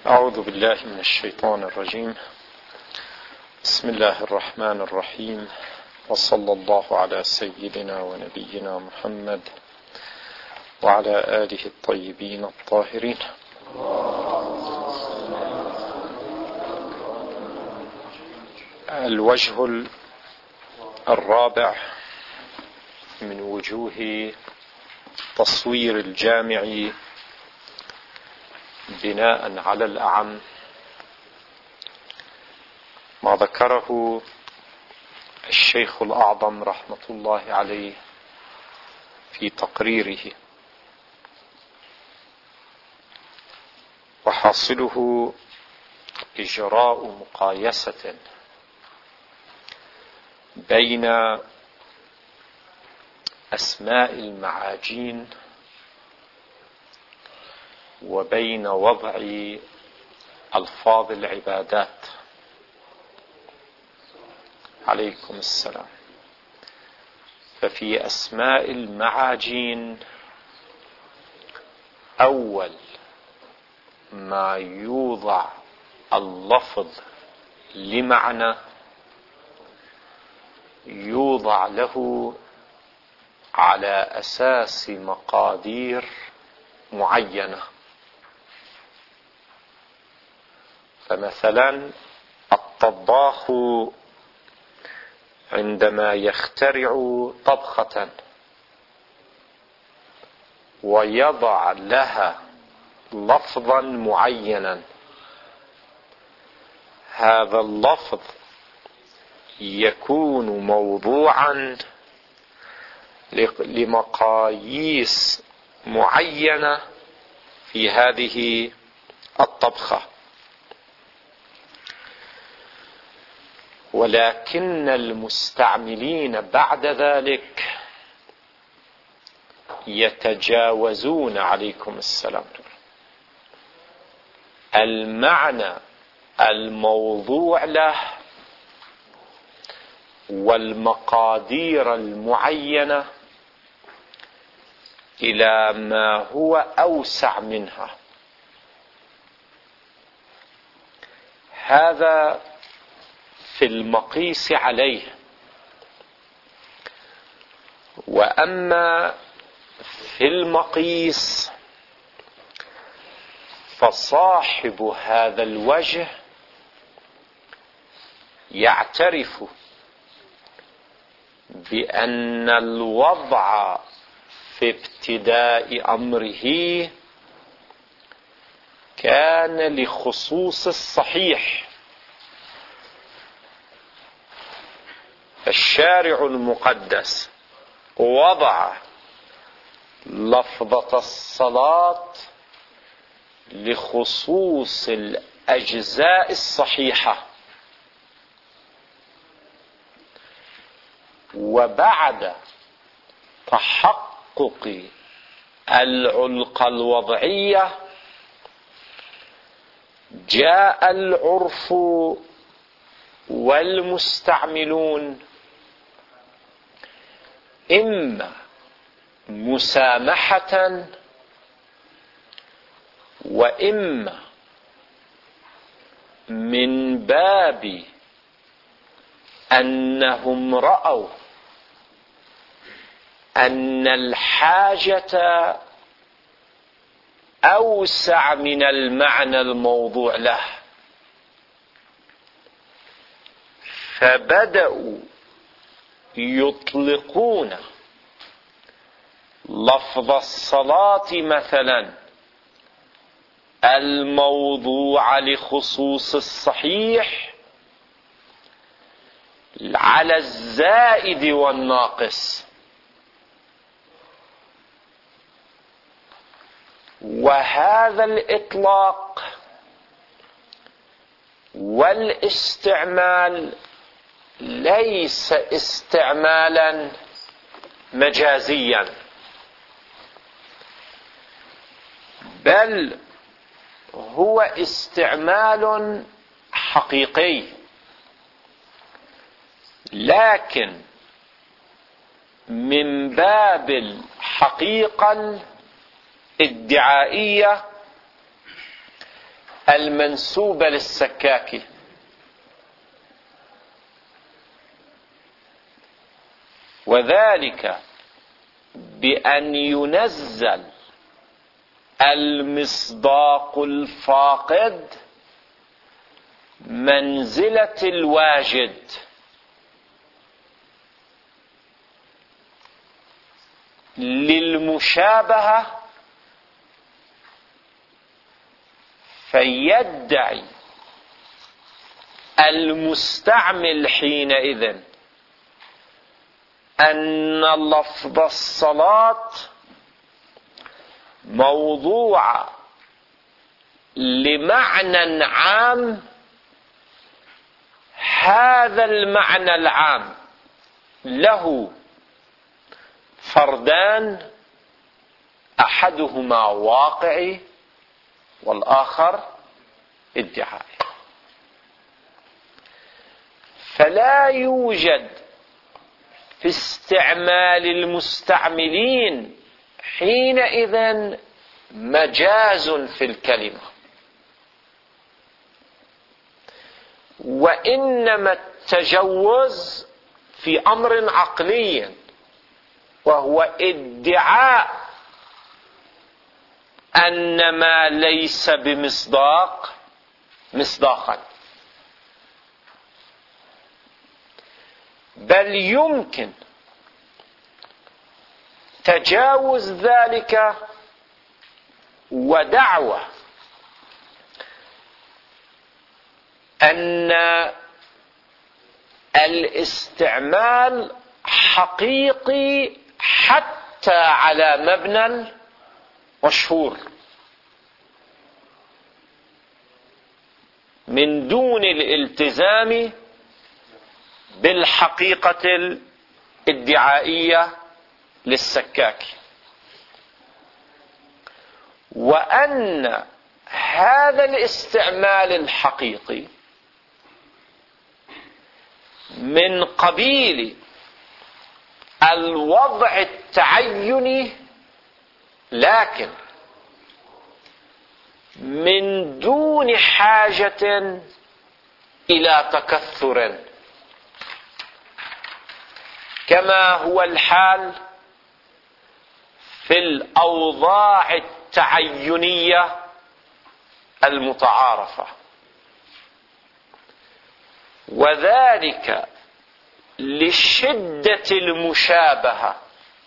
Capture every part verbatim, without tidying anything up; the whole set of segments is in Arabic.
أعوذ بالله من الشيطان الرجيم. بسم الله الرحمن الرحيم، وصلى الله على سيدنا ونبينا محمد وعلى آله الطيبين الطاهرين. الوجه الرابع من وجوه تصوير الجامع بناء على الأعم ما ذكره الشيخ الأعظم رحمة الله عليه في تقريره، وحاصله إجراء مقايسة بين أسماء المعاجين وبين وضع ألفاظ العبادات. عليكم السلام. ففي أسماء المعاجين أول ما يوضع اللفظ لمعنى يوضع له على أساس مقادير معينة. فمثلا الطباخ عندما يخترع طبخة ويضع لها لفظا معينا، هذا اللفظ يكون موضوعا لمقاييس معينة في هذه الطبخة، ولكن المستعملين بعد ذلك يتجاوزون، عليكم السلام، المعنى الموضوع له والمقادير المعينة إلى ما هو أوسع منها. هذا في المقيس عليه. وأما في المقيس فصاحب هذا الوجه يعترف بأن الوضع في ابتداء أمره كان لخصوص الصحيح. الشارع المقدس وضع لفظة الصلاة لخصوص الأجزاء الصحيحة، وبعد تحقق العلقة الوضعية جاء العرف والمستعملون إما مسامحة وإما من باب أنهم رأوا أن الحاجة أوسع من المعنى الموضوع له، فبدأوا يطلقون لفظ الصلاة مثلا الموضوع لخصوص الصحيح على الزائد والناقص. وهذا الإطلاق والاستعمال ليس استعمالا مجازيا، بل هو استعمال حقيقي، لكن من باب الحقيقة الادعائية المنسوبة للسكاكي، وذلك بأن ينزل المصداق الفاقد منزلة الواجد، للمشابهة، فيدعي المستعمل حينئذ أن لفظ الصلاة موضوع لمعنى عام، هذا المعنى العام له فردان، أحدهما واقعي والآخر ادعائي، فلا يوجد في استعمال المستعملين حينئذ مجاز في الكلمة، وإنما التجوز في أمر عقلي، وهو ادعاء أن ما ليس بمصداق مصداقا، بل يمكن تجاوز ذلك ودعوى أن الاستعمال حقيقي حتى على مبنى مشهور، من دون الالتزام بالحقيقة الادعائية للسكاكي، وأن هذا الاستعمال الحقيقي من قبيل الوضع التعيني، لكن من دون حاجة إلى تكثر، كما هو الحال في الأوضاع التعينية المتعارفة، وذلك لشدة المشابهة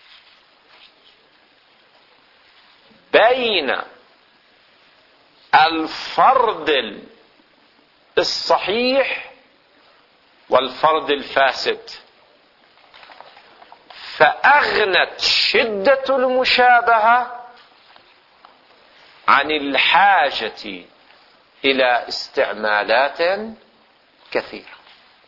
بين الفرد الصحيح والفرد الفاسد، فأغنت شدة المشابهة عن الحاجة إلى استعمالات كثيرة،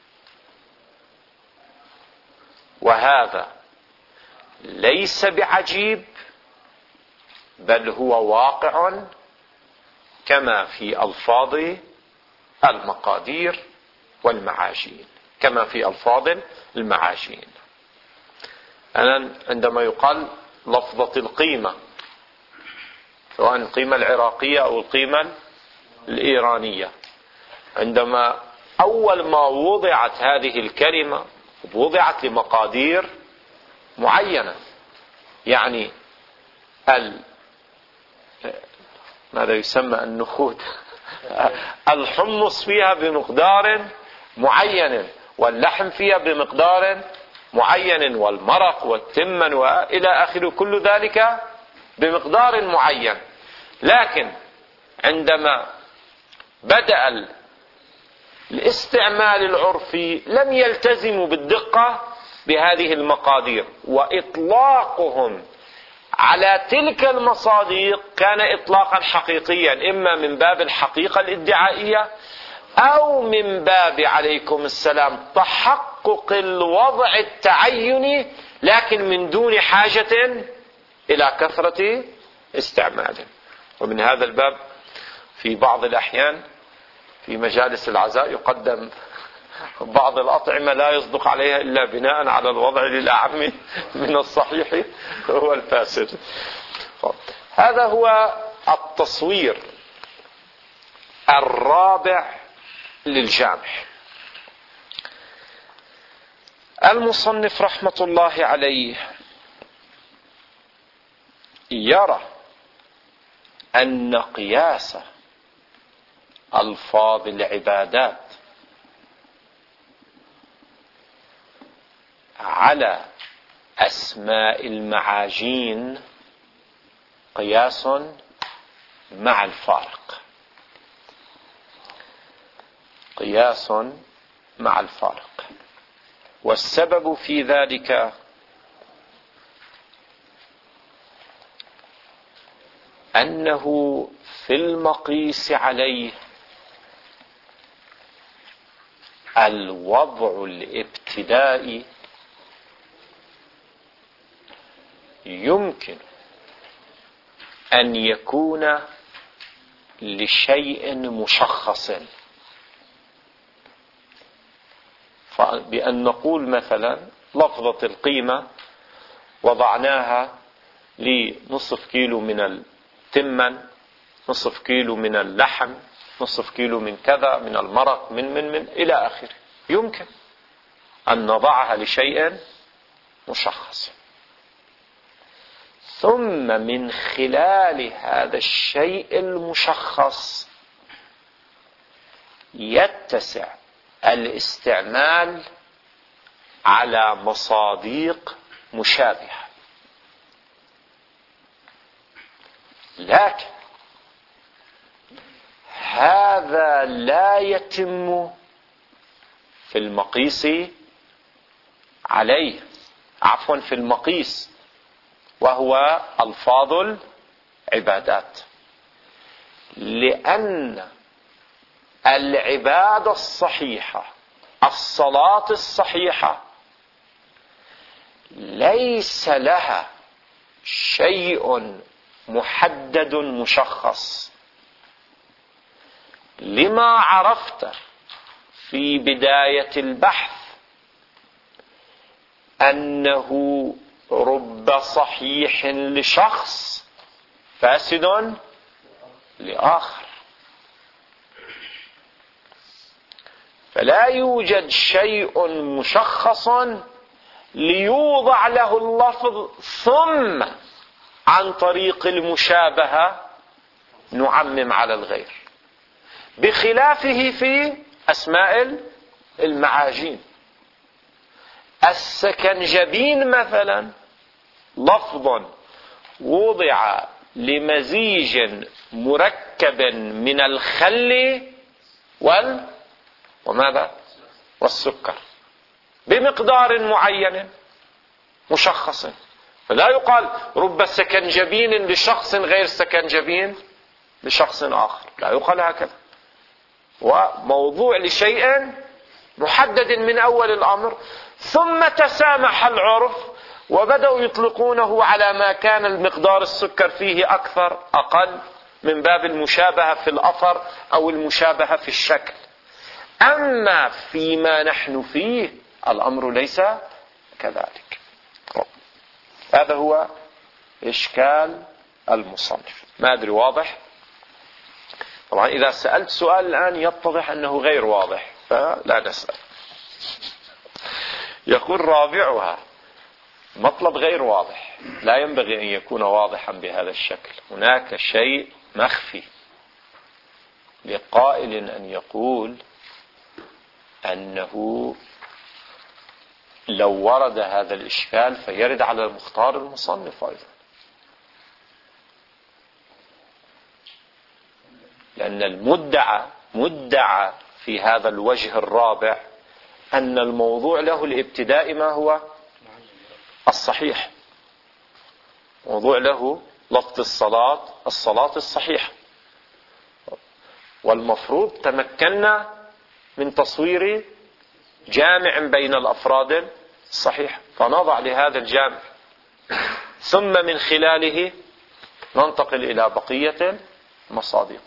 وهذا ليس بعجيب، بل هو واقع كما في ألفاظ المقادير والمعاجين، كما في ألفاظ المعاجين. أنا عندما يقال لفظة القيمة، سواء القيمة العراقية أو القيمة الإيرانية، عندما أول ما وضعت هذه الكلمة وضعت لمقادير معينة، يعني ال ماذا يسمى النخود الحمص فيها بمقدار معين، واللحم فيها بمقدار معين، والمرق والتمن وإلى آخره، كل ذلك بمقدار معين. لكن عندما بدأ الاستعمال العرفي لم يلتزموا بالدقة بهذه المقادير، وإطلاقهم على تلك المصادق كان إطلاقا حقيقيا، إما من باب الحقيقة الادعائية أو من باب عليكم السلام تحقق الوضع التعيني، لكن من دون حاجة إلى كثرة استعماله. ومن هذا الباب في بعض الأحيان في مجالس العزاء يقدم بعض الأطعمة لا يصدق عليها إلا بناء على الوضع للأعم من الصحيح هو الفاسد. هذا هو التصوير الرابع للجامع. المصنف رحمة الله عليه يرى أن قياس ألفاظ العبادات على أسماء المعاجين قياس مع الفارق، قياس مع الفارق. والسبب في ذلك أنه في المقيس عليه الوضع الابتدائي يمكن أن يكون لشيء مشخص، بأن نقول مثلا لفظة القيمة وضعناها لنصف كيلو من التمن، نصف كيلو من اللحم، نصف كيلو من كذا من المرق، من من من إلى آخره. يمكن أن نضعها لشيء مشخص، ثم من خلال هذا الشيء المشخص يتسع الاستعمال على مصاديق مشابهة. لكن هذا لا يتم في المقيس عليه، عفوا في المقيس وهو ألفاظ العبادات، لأن العبادة الصحيحة، الصلاة الصحيحة، ليس لها شيء محدد مشخص، لما عرفت في بداية البحث أنه رب صحيح لشخص فاسد لآخر، فلا يوجد شيء مشخص ليوضع له اللفظ ثم عن طريق المشابهة نعمم على الغير، بخلافه في أسماء المعاجين. السكنجبين مثلا لفظ وضع لمزيج مركب من الخل وال وماذا والسكر بمقدار معين مشخص، فلا يقال رب سكنجبين لشخص غير سكنجبين لشخص آخر، لا يقال هكذا. وموضوع لشيء محدد من أول الأمر، ثم تسامح العرف وبدأوا يطلقونه على ما كان المقدار السكر فيه أكثر أقل، من باب المشابهة في الأثر أو المشابهة في الشكل. أما فيما نحن فيه الأمر ليس كذلك. هذا هو إشكال المصنف. ما أدري واضح؟ طبعا إذا سألت سؤال الآن يتضح أنه غير واضح فلا نسأل. يقول رابعها مطلب غير واضح، لا ينبغي أن يكون واضحا بهذا الشكل، هناك شيء مخفي لقائل أن يقول أنه لو ورد هذا الإشكال فيرد على المختار المصنف أيضا، لأن المدعى مدعى في هذا الوجه الرابع أن الموضوع له الابتداء ما هو الصحيح، موضوع له لفظ الصلاة الصلاة الصحيحة، والمفروض تمكنا من تصوير جامع بين الأفراد الصحيح، فنضع لهذا الجامع ثم من خلاله ننتقل إلى بقية المصادق.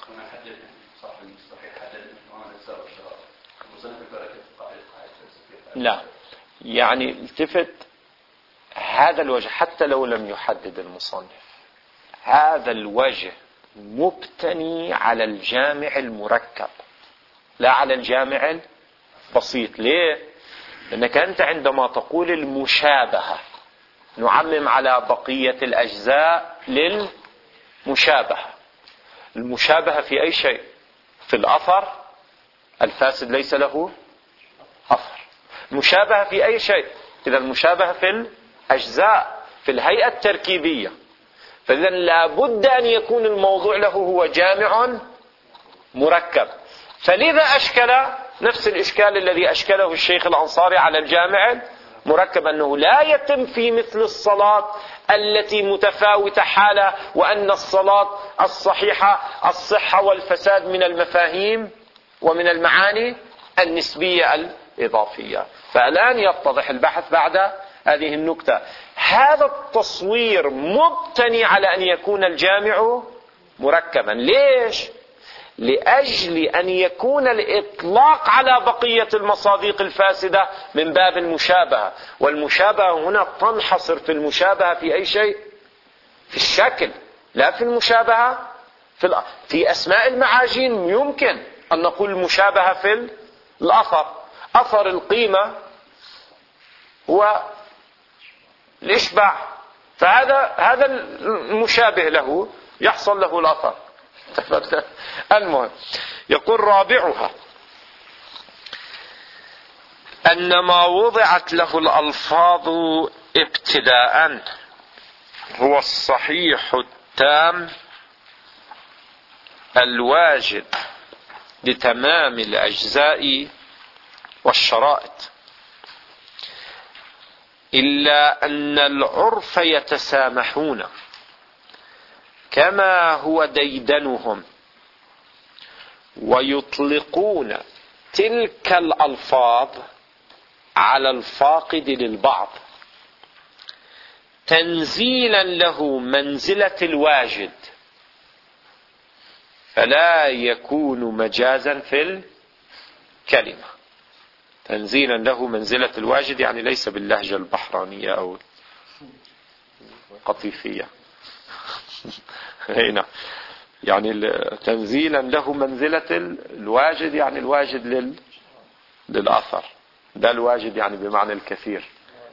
لا، يعني التفت هذا الوجه حتى لو لم يحدد المصنف، هذا الوجه مبتني على الجامع المركب لا على الجامع البسيط. ليه؟ لأنك أنت عندما تقول المشابهة نعمم على بقية الأجزاء للمشابهة. المشابهة في أي شيء؟ في الأثر الفاسد ليس له أثر. المشابهة في أي شيء؟ إذا المشابهة في الأجزاء في الهيئة التركيبية. فإذا لابد أن يكون الموضوع له هو جامع مركب. فلذا أشكل نفس الإشكال الذي أشكله الشيخ الأنصاري على الجامع مركب، أنه لا يتم في مثل الصلاة التي متفاوتة حالة، وأن الصلاة الصحيحة الصحة والفساد من المفاهيم ومن المعاني النسبية الإضافية. فالآن يتضح البحث بعد هذه النكتة. هذا التصوير مبتني على أن يكون الجامع مركبا. ليش؟ لأجل أن يكون الإطلاق على بقية المصادق الفاسدة من باب المشابهة. والمشابهة هنا تنحصر في المشابهة في أي شيء؟ في الشكل، لا في المشابهة في, الأ... في أسماء المعاجين يمكن أن نقول المشابهة في الأثر. أثر القيمة هو الإشباع، فهذا هذا المشابه له يحصل له الأثر. المهم يقول رابعها أن ما وضعت له الألفاظ ابتداء هو الصحيح التام الواجب لتمام الأجزاء والشرائط، إلا أن العرف يتسامحون كما هو ديدنهم ويطلقون تلك الألفاظ على الفاقد للبعض تنزيلا له منزلة الواجد، فلا يكون مجازا في الكلمة. تنزيلا له منزلة الواجد يعني ليس باللهجة البحرانية أو القطيفية هنا، يعني تنزيلا له منزلة الواجد يعني الواجد لل... للأثر، ده الواجد يعني بمعنى الكثير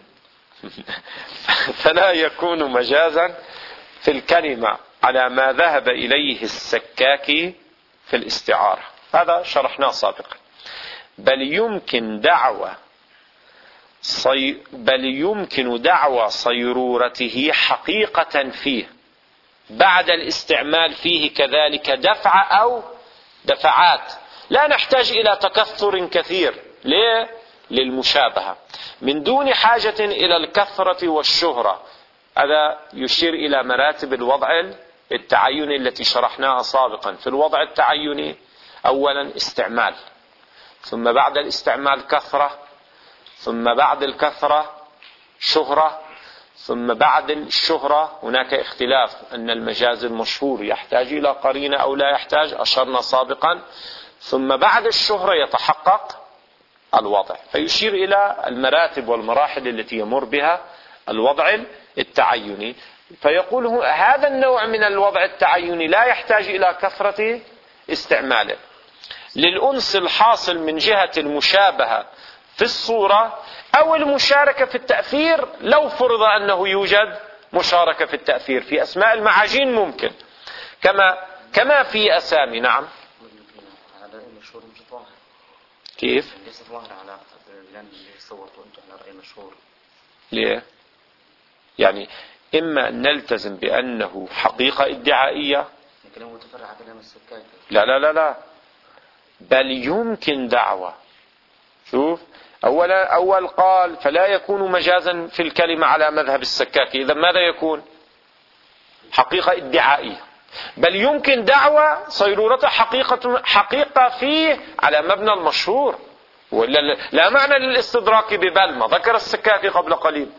فلا يكون مجازا في الكلمة على ما ذهب إليه السكاكي في الاستعارة. هذا شرحناه سابقا. بل يمكن دعوى صي... بل يمكن دعوى صيرورته حقيقة فيه بعد الاستعمال فيه كذلك دفع أو دفعات، لا نحتاج إلى تكثر كثير. ليه؟ للمشابهة من دون حاجة إلى الكثرة والشهرة. هذا يشير إلى مراتب الوضع التعيني التي شرحناها سابقا. في الوضع التعيني أولا استعمال، ثم بعد الاستعمال كثرة، ثم بعد الكثرة شهرة، ثم بعد الشهرة هناك اختلاف أن المجاز المشهور يحتاج إلى قرينة أو لا يحتاج، أشرنا سابقا. ثم بعد الشهرة يتحقق الوضع، فيشير إلى المراتب والمراحل التي يمر بها الوضع التعيني. فيقول هذا النوع من الوضع التعيني لا يحتاج إلى كثرة استعماله للأنس الحاصل من جهة المشابهة في الصورة أو المشاركة في التأثير، لو فرض أنه يوجد مشاركة في التأثير. في أسماء المعاجين ممكن كما كما في أسامي. نعم. كيف؟ ليس ظاهر على لأن صورته أنتم على رأي مشهور. ليه؟ يعني إما أن نلتزم بأنه حقيقة ادعائية. كلام متفرع على كلام السكاكي. لا لا لا لا، بل يمكن دعوة. شوف، أولا أول قال فلا يكون مجازا في الكلمة على مذهب السكاكي، إذا ماذا يكون؟ حقيقة ادعائية. بل يمكن دعوة صيرورته حقيقة حقيقة فيه على مبنى المشهور، ولا لا معنى للاستدراك ببل ما ذكر السكاكي قبل قليل.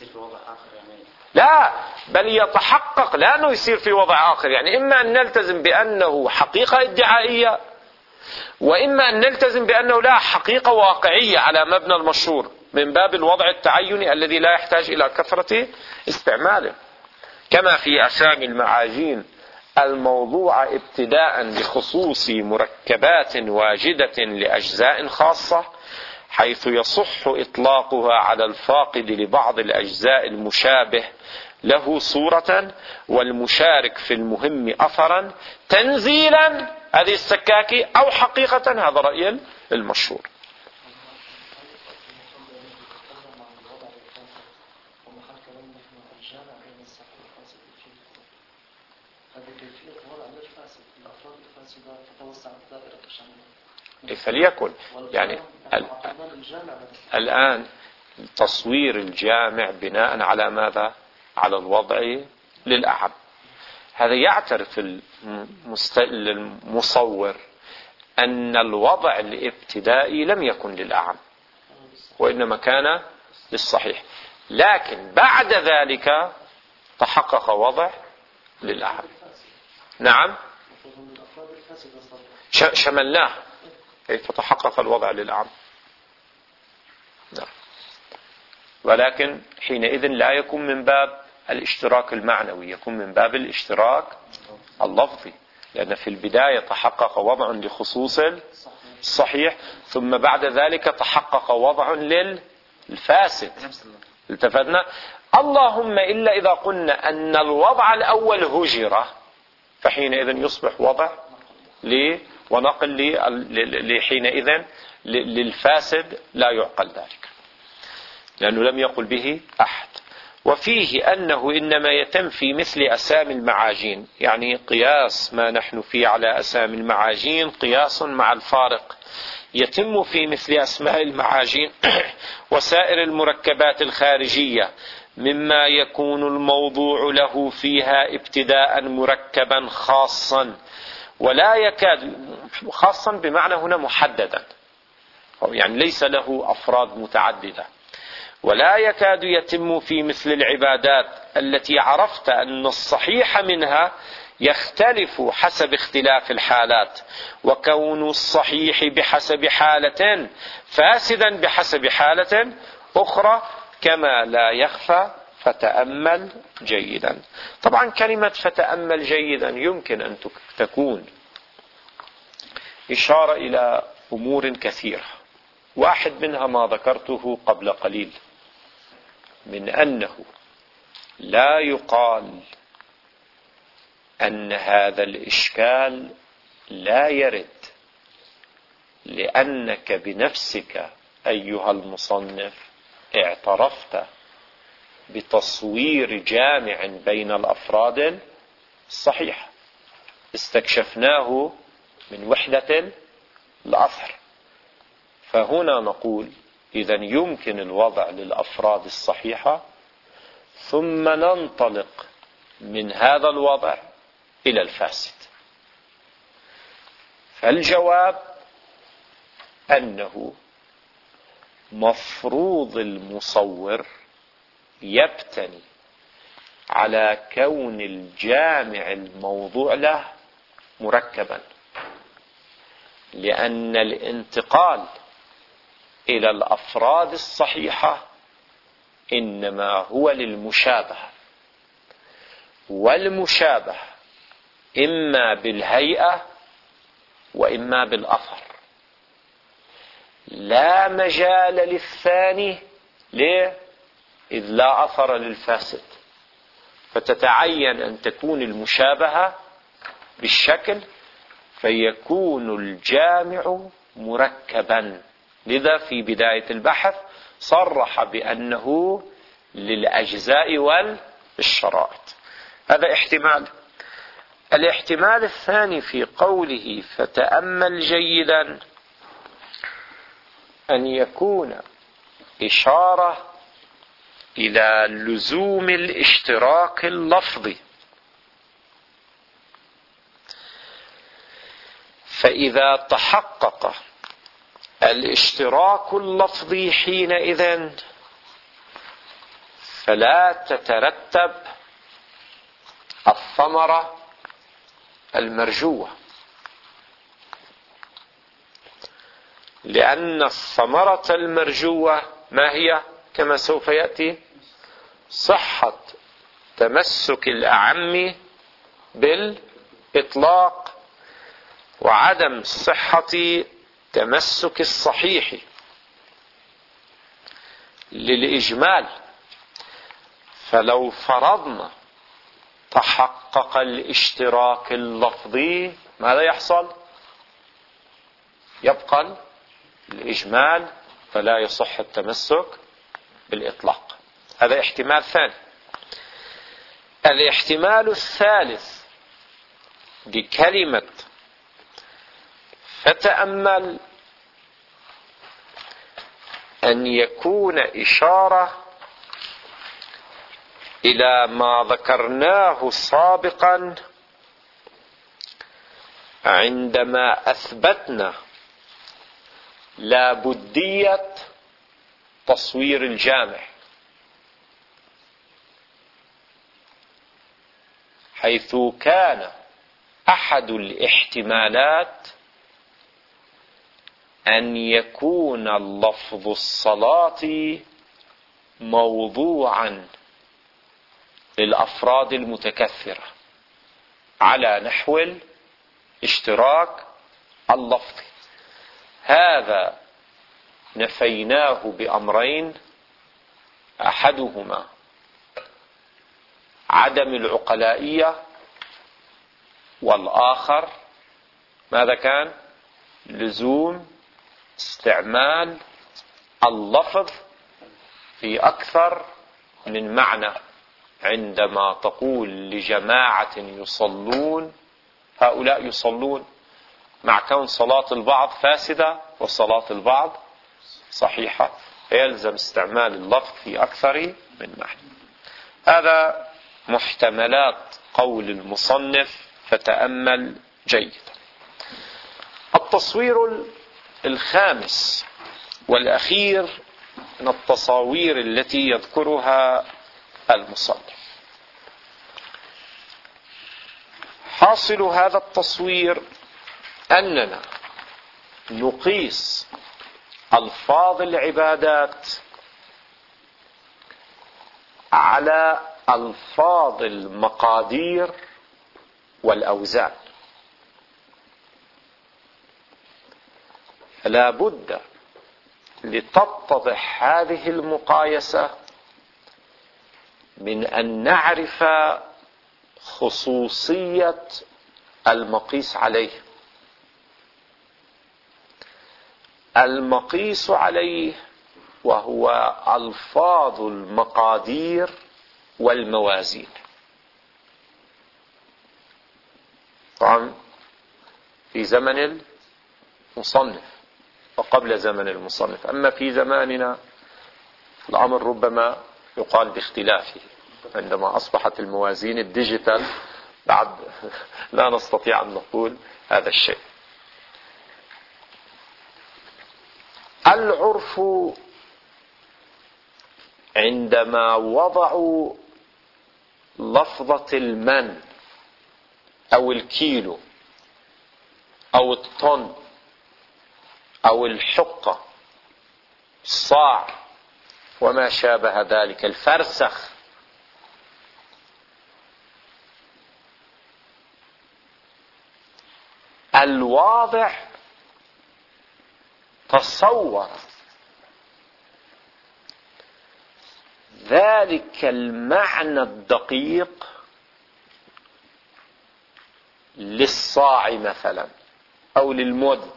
لا، بل يتحقق، لأنه يصير في وضع آخر. يعني إما أن نلتزم بأنه حقيقة ادعائية، وإما أن نلتزم بأنه لا حقيقة واقعية على مبنى المشهور من باب الوضع التعيني الذي لا يحتاج إلى كثرة استعماله. كما في أسامي المعاجين الموضوع ابتداء بخصوص مركبات واجدة لأجزاء خاصة، حيث يصح إطلاقها على الفاقد لبعض الأجزاء المشابه له صورة والمشارك في المهم أثرا تنزيلا، هذه السكاكي، أو حقيقة، هذا رأي المشهور. فليكن يعني الآن تصوير الجامع بناء على ماذا؟ على الوضع للأعم. هذا يعترف المصور أن الوضع الابتدائي لم يكن للأعم وإنما كان للصحيح، لكن بعد ذلك تحقق وضع للأعم. نعم، شملناه كيف تحقق الوضع للأعم. نعم. ولكن حينئذ لا يكون من باب الاشتراك المعنوي، يكون من باب الاشتراك اللفظي، لأن في البداية تحقق وضع لخصوص الصحيح، ثم بعد ذلك تحقق وضع للفاسد. التفتنا. اللهم إلا إذا قلنا أن الوضع الأول هجرة، فحينئذ يصبح وضع لي ونقل لحينئذ للفاسد لا يعقل ذلك، لأنه لم يقل به أحد. وفيه أنه إنما يتم في مثل أسامي المعاجين، يعني قياس ما نحن فيه على أسامي المعاجين قياس مع الفارق، يتم في مثل أسماء المعاجين وسائر المركبات الخارجية مما يكون الموضوع له فيها ابتداء مركبا خاصا، ولا يكاد، خاصا بمعنى هنا محددا، يعني ليس له أفراد متعددة، ولا يكاد يتم في مثل العبادات التي عرفت أن الصحيح منها يختلف حسب اختلاف الحالات، وكون الصحيح بحسب حالة فاسدا بحسب حالة أخرى، كما لا يخفى فتأمل جيدا. طبعا كلمة فتأمل جيدا يمكن أن تكون إشارة إلى أمور كثيرة، واحد منها ما ذكرته قبل قليل من أنه لا يقال أن هذا الإشكال لا يرد، لأنك بنفسك أيها المصنف اعترفت بتصوير جامع بين الأفراد الصحيحة، استكشفناه من وحدة الأثر. فهنا نقول إذن يمكن الوضع للأفراد الصحيحة، ثم ننطلق من هذا الوضع إلى الفاسد. فالجواب أنه مفروض المصور يبتني على كون الجامع الموضوع له مركبا، لأن الانتقال إلى الأفراد الصحيحة إنما هو للمشابهة، والمشابهة إما بالهيئة وإما بالأثر، لا مجال للثاني. ليه؟ إذ لا أثر للفاسد، فتتعين أن تكون المشابهة بالشكل، فيكون الجامع مركبا. لذا في بداية البحث صرح بأنه للأجزاء والشرائط. هذا احتمال. الاحتمال الثاني في قوله فتأمل جيدا أن يكون إشارة إلى لزوم الاشتراك اللفظي، فإذا تحقق الاشتراك اللفظي حينئذ فلا تترتب الثمرة المرجوة، لأن الثمرة المرجوة ما هي؟ كما سوف يأتي: صحة تمسك الأعم إطلاق وعدم صحة تمسك الصحيح للإجمال. فلو فرضنا تحقق الاشتراك اللفظي ماذا يحصل؟ يبقى الإجمال فلا يصح التمسك بالإطلاق. هذا احتمال ثاني. الاحتمال الثالث بكلمة فتأمل أن يكون إشارة إلى ما ذكرناه سابقا عندما أثبتنا لابدية تصوير الجامع، حيث كان أحد الاحتمالات أن يكون اللفظ الصلاة موضوعا للأفراد المتكثرة على نحو الاشتراك اللفظي. هذا نفيناه بأمرين: أحدهما عدم العقلائية، والآخر ماذا كان؟ لزوم استعمال اللفظ في أكثر من معنى. عندما تقول لجماعة يصلون، هؤلاء يصلون، مع كون صلاة البعض فاسدة وصلاة البعض صحيحة، يلزم استعمال اللفظ في أكثر من معنى. هذا محتملات قول المصنف، فتأمل جيدا. التصوير الخامس والأخير من التصاوير التي يذكرها المصنف. حاصل هذا التصوير أننا نقيس ألفاظ العبادات على ألفاظ المقادير والأوزان. فلا بد لتتضح هذه المقايسة من أن نعرف خصوصية المقيس عليه. المقيس عليه وهو ألفاظ المقادير والموازين. طبعا في زمن المصنف وقبل زمن المصنف. أما في زماننا الأمر ربما يقال باختلافه، عندما أصبحت الموازين الديجيتال بعد لا نستطيع أن نقول هذا الشيء. العرف عندما وضعوا لفظة المن أو الكيلو أو الطن أو الحقة، الصاع وما شابه ذلك، الفرسخ، الواضع تصور ذلك المعنى الدقيق للصاع مثلا أو للمد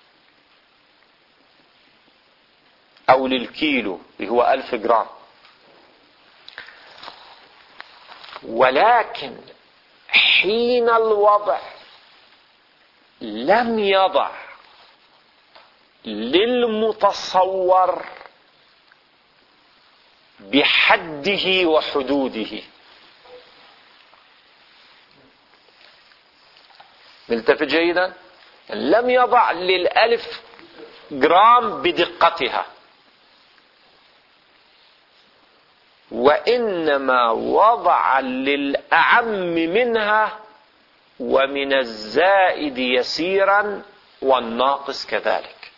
أو للكيلو اللي هو ألف جرام. ولكن حين الوضع لم يضع للمتصور بحده وحدوده. ملتفت جيدا؟ لم يضع للألف جرام بدقتها، وإنما وضع للأعم منها ومن الزائد يسيرا والناقص كذلك.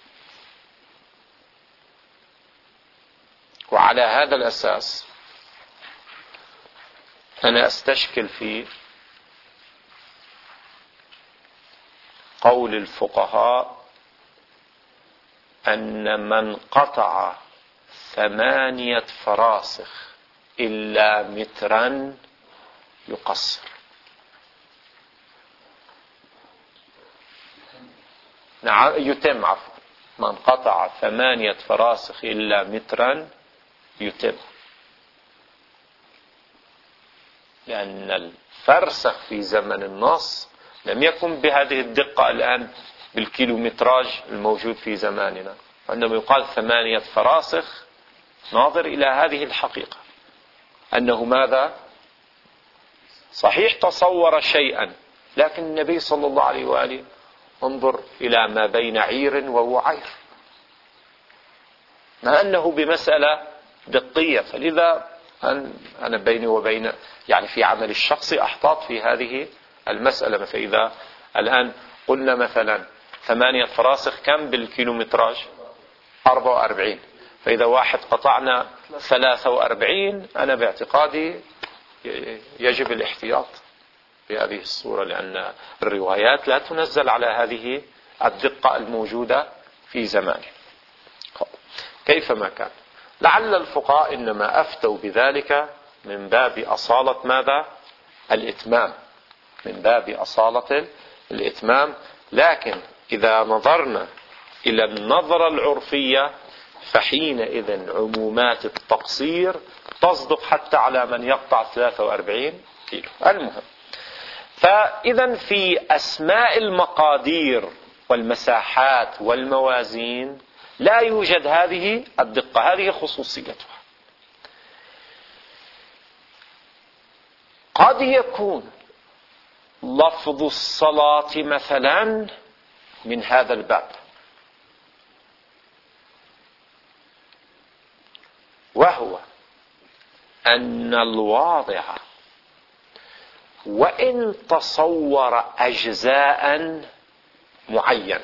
وعلى هذا الأساس أنا أستشكل في قول الفقهاء أن من قطع ثمانية فراسخ إلا مترا يقصر. نعم يتم، عفوا، من قطع ثمانية فراسخ إلا مترا يتم، لأن الفرسخ في زمن النص لم يكن بهذه الدقة الآن بالكيلومتراج الموجود في زماننا. عندما يقال ثمانية فراسخ ناظر إلى هذه الحقيقة أنه ماذا؟ صحيح تصور شيئا، لكن النبي صلى الله عليه وآله انظر إلى ما بين عير ووعير، مع أنه بمسألة دقية. فلذا أنا بيني وبين يعني في عمل الشخصي أحتاط في هذه المسألة. فإذا الآن قلنا مثلا ثمانية فراسخ كم بالكيلومتراج؟ أربعة وأربعين. فإذا واحد قطعنا ثلاثة وأربعين، أنا باعتقادي يجب الاحتياط في هذه الصورة، لأن الروايات لا تنزل على هذه الدقة الموجودة في زمانه. كيفما كان، لعل الفقهاء إنما أفتوا بذلك من باب أصالة ماذا؟ الإتمام، من باب أصالة الإتمام. لكن إذا نظرنا إلى النظرة العرفية فحينئذ عمومات التقصير تصدق حتى على من يقطع ثلاثة وأربعين كيلو. المهم، فإذا في أسماء المقادير والمساحات والموازين لا يوجد هذه الدقة، هذه خصوصيتها. قد يكون لفظ الصلاة مثلا من هذا الباب، وهو أن الواضع وإن تصور أجزاء معينة،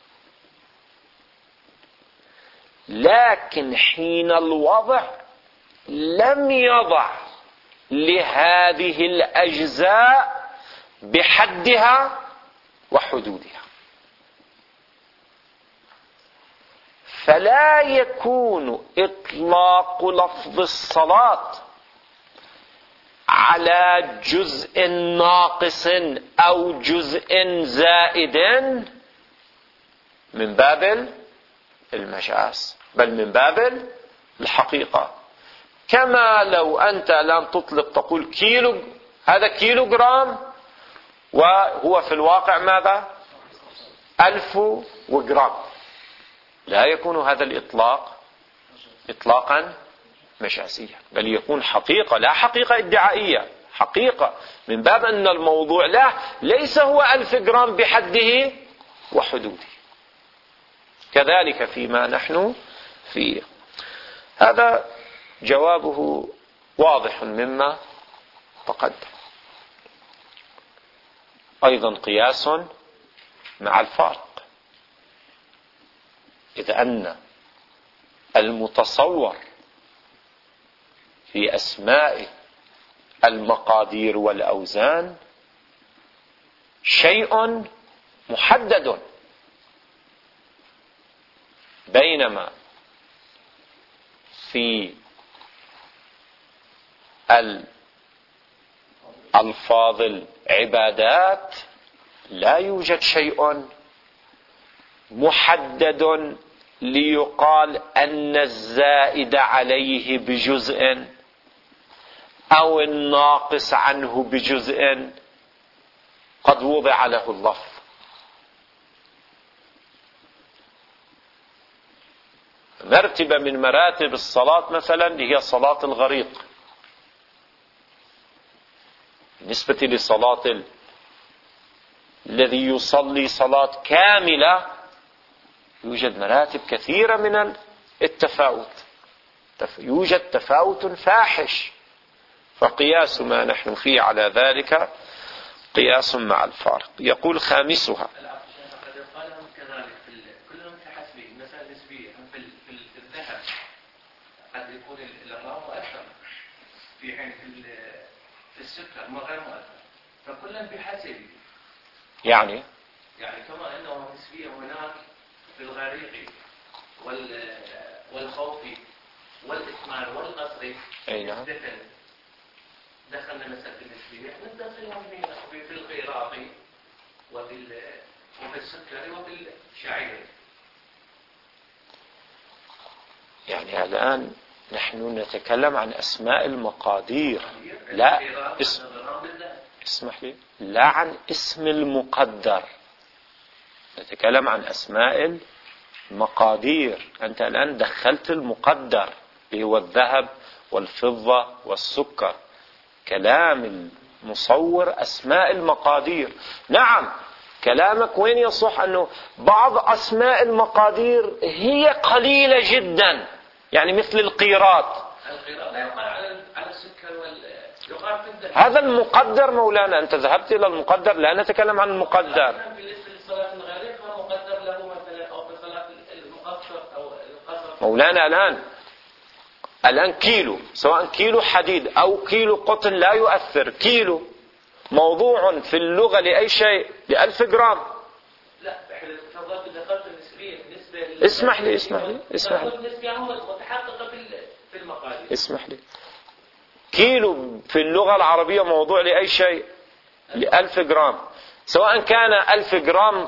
لكن حين الوضع لم يضع لهذه الأجزاء بحدها وحدودها، فلا يكون إطلاق لفظ الصلاة على جزء ناقص أو جزء زائد من باب المجاز، بل من باب الحقيقة. كما لو أنت لم تطلق تقول كيلو، هذا كيلو جرام، وهو في الواقع ماذا؟ ألف وجرام، لا يكون هذا الإطلاق إطلاقا مجازيا، بل يكون حقيقة، لا حقيقة ادعائية، حقيقة من باب أن الموضوع لا ليس هو ألف جرام بحده وحدوده. كذلك فيما نحن فيه، هذا جوابه واضح مما تقدم. أيضا قياس مع الفارق، إذ أن المتصور في أسماء المقادير والأوزان شيء محدد، بينما في الألفاظ العبادات لا يوجد شيء محدد ليقال أن الزائد عليه بجزء أو الناقص عنه بجزء قد وضع له اللفظ. مرتبة من مراتب الصلاة مثلا هي صلاة الغريق، بالنسبة لصلاة الذي يصلي صلاة كاملة يوجد مراتب كثيرة من التفاوت، يوجد تفاوت فاحش. فقياس ما نحن فيه على ذلك قياس مع الفارق. يقول خامسها، قد يكون الإغرام مؤثر في حين في السكر ما غير مؤثر، فكلا بحسب. يعني يعني كما أنه نسبية هناك في الغريق والخوف والإثمار والقصر. أي نعم. دخلنا مسألة النسبية ندخلها في القيراط وفي وفي السكر وفي الشعير. يعني الآن نحن نتكلم عن أسماء المقادير، لا اسم اسمح لي لا عن اسم المقدر. نتكلم عن أسماء المقادير. أنت الآن دخلت المقدر اللي هو الذهب والفضة والسكر. كلام المصور أسماء المقادير. نعم كلامك وين يصح أنه بعض أسماء المقادير هي قليلة جدا، يعني مثل القيراط. القيراط لا يقال على السكر وال يقال في الذهب. هذا المقدر مولانا. أنت ذهبت إلى المقدر، لا نتكلم عن المقدر. بالنسبة للصلاة الغريق فمقدر له مثلا، أو في صلاة المقصر أو القصر. مولانا الآن الآن كيلو، سواء كيلو حديد أو كيلو قطن لا يؤثر. كيلو موضوع في اللغة لأي شيء لألف جرام. لا تفضلت ذكرت النسبية بالنسبة. اسمح لي اسمح لي اسمح لي النسبية هو متحققة في المقادير. اسمح لي. كيلو في اللغة العربية موضوع لأي شيء لألف جرام، سواء كان ألف جرام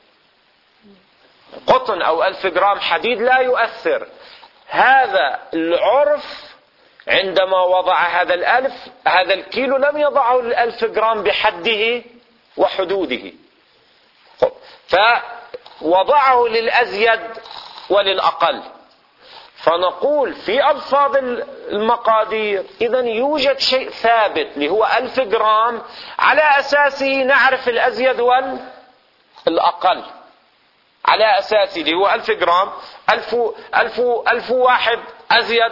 قطن أو ألف جرام حديد لا يؤثر. هذا العرف عندما وضع هذا الألف هذا الكيلو لم يضعه الألف جرام بحده وحدوده، فوضعه للأزيد وللأقل. فنقول في ألفاظ المقادير إذن يوجد شيء ثابت اللي هو ألف جرام، على أساسه نعرف الأزيد والأقل. على أساسه اللي هو ألف جرام، ألف, ألف, ألف واحد أزيد،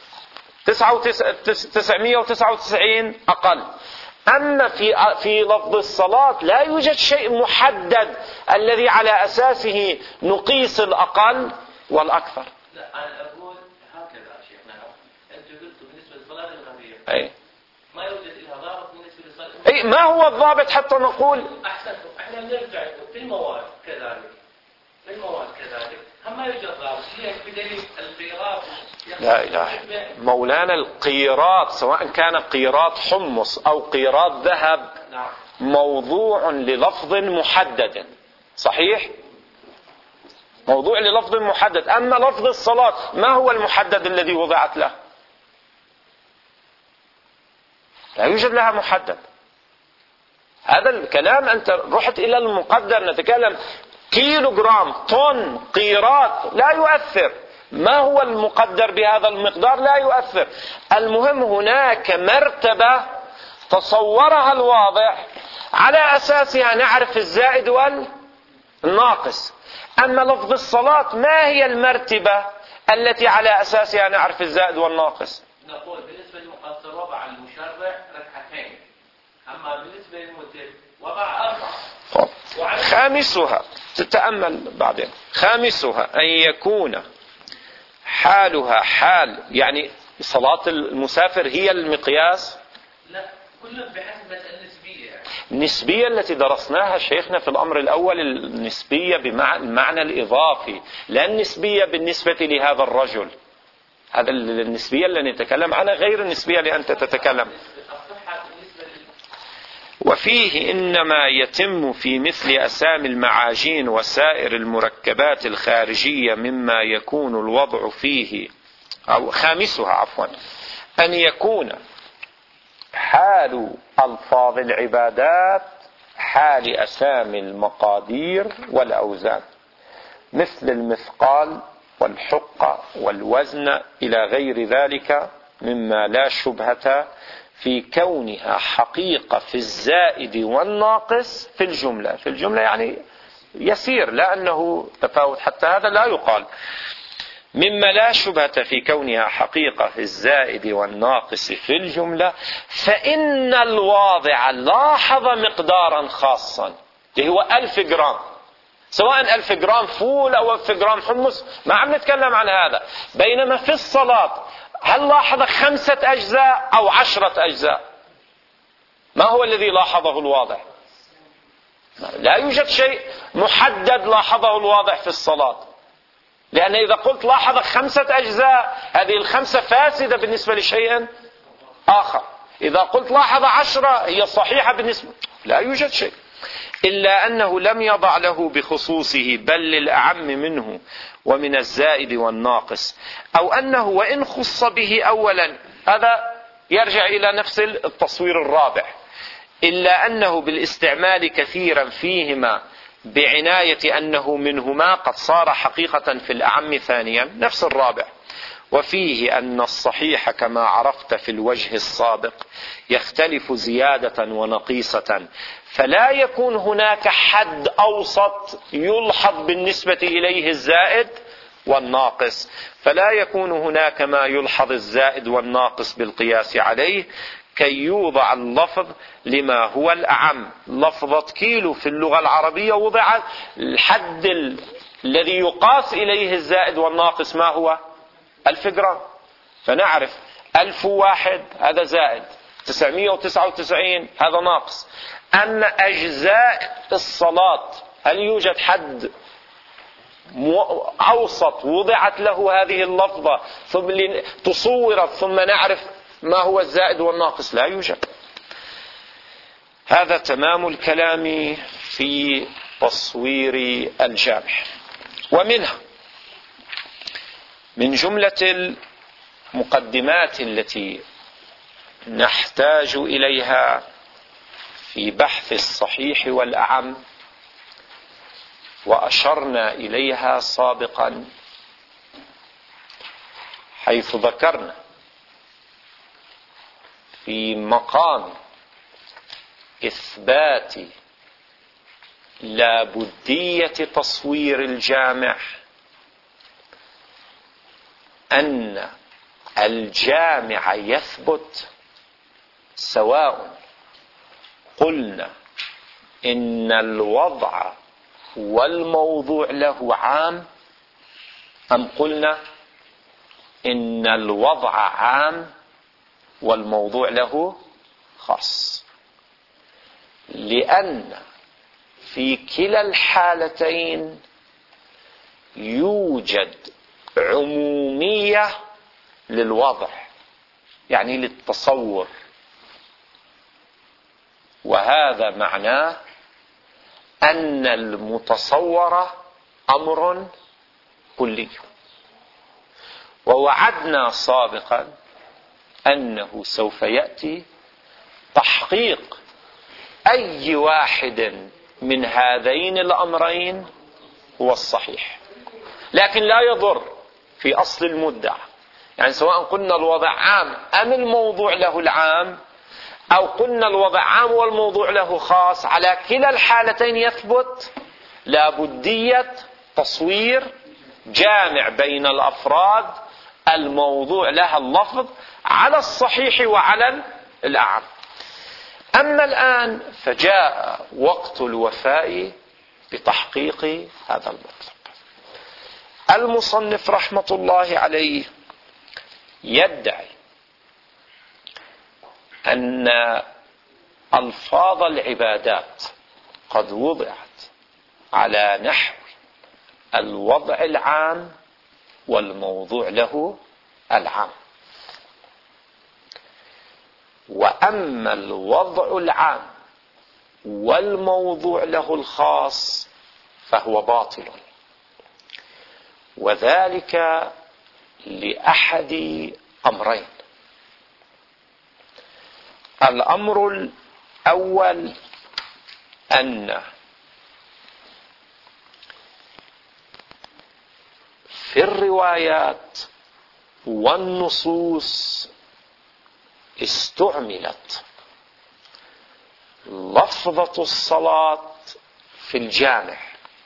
تسعمائة وتسعة وتسعين أقل. أما في في لفظ الصلاة لا يوجد شيء محدد الذي على أساسه نقيس الأقل والأكثر. لا أنا أقول هكذا شيخنا، أنت قلت بالنسبة للصلاة الغريق أي ما يوجد لها ضابط بالنسبة للصلاة. أي ما هو الضابط حتى نقول؟ أحسنتم. إحنا نرجع في المواد كذلك، في المواد كذلك هم ما يوجد ضابط. هي بدليل القيراط. لا إله مولانا، القيراط سواء كان قيراط حمص أو قيراط ذهب موضوع للفظ محدد. صحيح؟ موضوع للفظ محدد. أما لفظ الصلاة ما هو المحدد الذي وضعت له؟ لا يوجد لها محدد. هذا الكلام أنت رحت إلى المقدر. نتكلم كيلو جرام، طن، قيراط لا يؤثر. ما هو المقدر بهذا المقدار لا يؤثر. المهم هناك مرتبة تصورها الواضع على أساسها نعرف الزائد والناقص. أما لفظ الصلاة ما هي المرتبة التي على أساسها نعرف الزائد والناقص؟ نقول بالنسبة للمقصر وضع المشرع ركعتين، أما بالنسبة للموتر وضع أربعة. خامسها تتأمل بعدين. خامسها أن يكون حالها حال، يعني صلاة المسافر هي المقياس؟ لا كله بحسب النسبية. يعني النسبية التي درسناها شيخنا في الأمر الأول النسبية بمعنى الإضافي، لا النسبية بالنسبة لهذا الرجل. هذا النسبية اللي نتكلم عنها غير النسبية اللي أنت تتكلم. وفيه إنما يتم في مثل أسامي المعاجين وسائر المركبات الخارجية مما يكون الوضع فيه، أو خامسها عفوا أن يكون حال ألفاظ العبادات حال أسامي المقادير والأوزان، مثل المثقال والحقة والوزن إلى غير ذلك مما لا شبهة في كونها حقيقة في الزائد والناقص في الجملة. في الجملة يعني يسير، لأنه تفاوت حتى هذا لا يقال. مما لا شبهة في كونها حقيقة في الزائد والناقص في الجملة، فإن الواضع لاحظ مقدارا خاصا اللي هو ألف جرام، سواء ألف جرام فول أو ألف جرام حمص، ما عم نتكلم عن هذا. بينما في الصلاة هل لاحظ خمسة أجزاء أو عشرة أجزاء؟ ما هو الذي لاحظه الواضع؟ لا يوجد شيء محدد لاحظه الواضح في الصلاة، لأن إذا قلت لاحظ خمسة أجزاء هذه الخمسة فاسدة بالنسبة لشيء آخر، إذا قلت لاحظ عشرة هي صحيحة بالنسبة، لا يوجد شيء، إلا أنه لم يضع له بخصوصه بل للأعم منه ومن الزائد والناقص، أو أنه وإن خص به أولا، هذا يرجع إلى نفس التصوير الرابع، إلا أنه بالاستعمال كثيرا فيهما بعناية أنه منهما قد صار حقيقة في الأعم ثانيا، نفس الرابع. وفيه أن الصحيح كما عرفت في الوجه السابق يختلف زيادة ونقيصة، فلا يكون هناك حد أوسط يلحظ بالنسبة إليه الزائد والناقص، فلا يكون هناك ما يلحظ الزائد والناقص بالقياس عليه، كي يوضع اللفظ لما هو الأعم. لفظة كيلو في اللغة العربية وضع الحد ال... الذي يقاس إليه الزائد والناقص ما هو؟ ألف جرام، فنعرف ألف واحد هذا زائد، تسعمائة وتسعة وتسعين هذا ناقص. أما أجزاء الصلاة هل يوجد حد أوسط وضعت له هذه اللفظة ثم تصورت ثم نعرف ما هو الزائد والناقص؟ لا يوجد. هذا تمام الكلام في تصوير الجامع. ومنها من جملة المقدمات التي نحتاج إليها في بحث الصحيح والأعم، وأشرنا إليها سابقا حيث ذكرنا في مقام إثبات لابدية تصوير الجامع أن الجامع يثبت سواء قلنا إن الوضع والموضوع له عام أم قلنا إن الوضع عام والموضوع له خاص، لأن في كلا الحالتين يوجد عمومية للوضع، يعني للتصور، وهذا معناه أن المتصور أمر كلي. ووعدنا سابقا أنه سوف يأتي تحقيق أي واحد من هذين الأمرين هو الصحيح، لكن لا يضر في أصل المدعى، يعني سواء قلنا الوضع عام أم الموضوع له العام، أو قلنا الوضع عام والموضوع له خاص، على كلا الحالتين يثبت لابدية تصوير جامع بين الأفراد الموضوع لها اللفظ على الصحيح وعلى الأعم. أما الآن فجاء وقت الوفاء بتحقيق هذا المطلب. المصنف رحمة الله عليه يدعي أن ألفاظ العبادات قد وضعت على نحو الوضع العام والموضوع له العام، وأما الوضع العام والموضوع له الخاص فهو باطل، وذلك لأحد أمرين. الأمر الأول أن في الروايات والنصوص استعملت لفظة الصلاة في الجامع،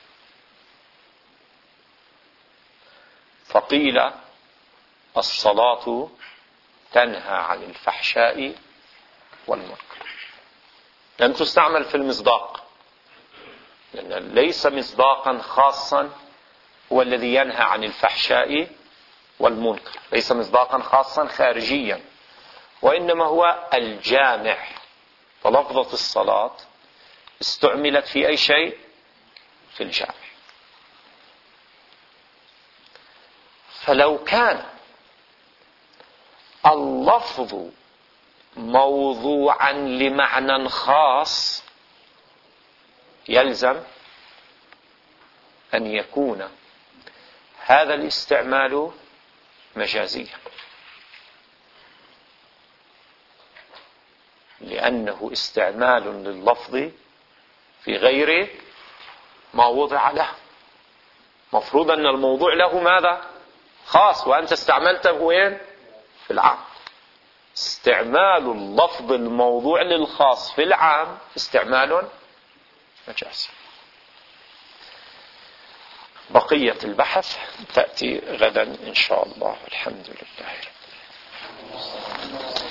فقيل الصلاة تنهى عن الفحشاء والمنكر، لم تستعمل في المصداق، لأن ليس مصداقا خاصا هو الذي ينهى عن الفحشاء والمنكر، ليس مصداقا خاصا خارجيا، وإنما هو الجامع. فلفظة الصلاة استعملت في أي شيء؟ في الجامع. فلو كان اللفظ موضوعا لمعنى خاص يلزم أن يكون هذا الاستعمال مجازيا، لأنه استعمال لللفظ في غير ما وضع له. مفروض أن الموضوع له ماذا؟ خاص، وأنت استعملته وين؟ في العام. استعمال اللفظ الموضوع للخاص في العام استعمال مجازي. بقية البحث تأتي غدا إن شاء الله. الحمد لله رب العالمين.